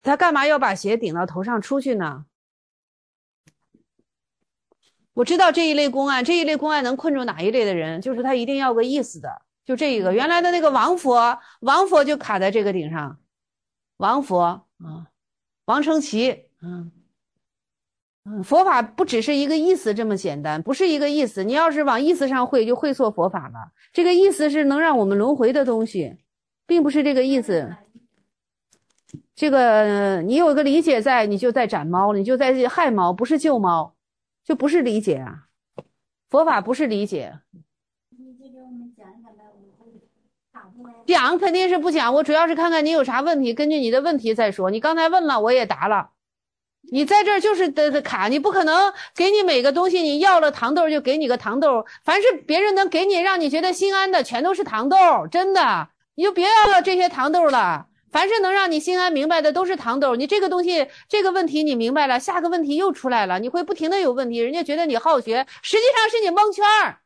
他干嘛要把鞋顶到头上出去呢？我知道这一类公案能困住哪一类的人，就是他一定要个意思的，就这一个。原来的那个王佛就卡在这个顶上，王佛啊，王承奇，佛法不只是一个意思这么简单，不是一个意思。你要是往意思上会，就会错佛法了。这个意思是能让我们轮回的东西，并不是这个意思。这个你有个理解在，你就在斩猫，你就在害猫，不是救猫，就不是理解啊。佛法不是理解。讲肯定是不讲，我主要是看看你有啥问题，根据你的问题再说。你刚才问了，我也答了。你在这儿就是的卡，你不可能给你每个东西，你要了糖豆就给你个糖豆，凡是别人能给你让你觉得心安的，全都是糖豆，真的，你就别要了这些糖豆了。凡是能让你心安明白的都是糖豆，你这个东西这个问题你明白了，下个问题又出来了，你会不停的有问题，人家觉得你好学，实际上是你蒙圈儿。